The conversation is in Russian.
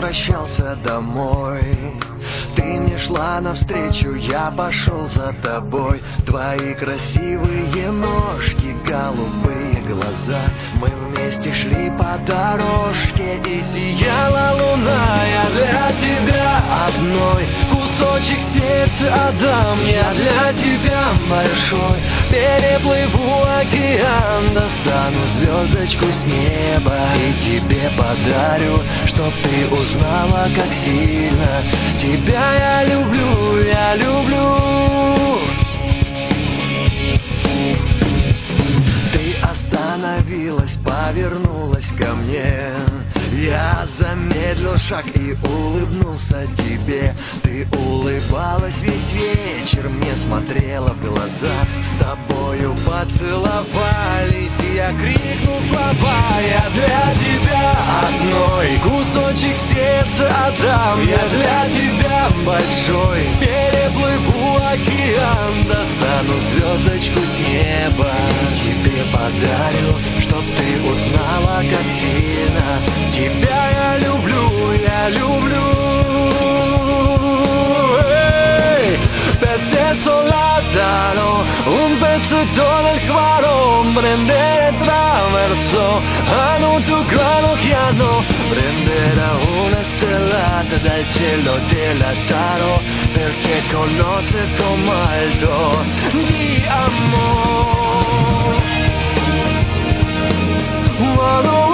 возвращался домой. Ты мне шла навстречу, я пошел за тобой. Твои красивые ножки, голубые глаза. Мы вместе шли по дорожке, и сияла луна. Я для тебя одной кусочек сердца отдам. Я для тебя большой переплыву океан, достану звездочку с неба и тебе подарю, чтоб ты узнала, как сильно тебя я люблю, я люблю. Ты остановилась, повернулась ко мне. Я замедлил шаг и улыбнулся тебе. Ты улыбалась весь вечер, мне смотрела в глаза. С тобою поцеловались, и я крикнул слова. Я для тебя одной кусочек сердца отдам. Я для тебя большой переплыву океан, достану звездочку с неба, тебе подарю, чтоб ты узнала, как сильно тебя я люблю, я люблю. Per te soltanto un pezzetto del cuore, prendere traverso hanno un tuo grano chiaro, prenderà una stellata dal cielo dell'altaro, perché conosce come alto di amore.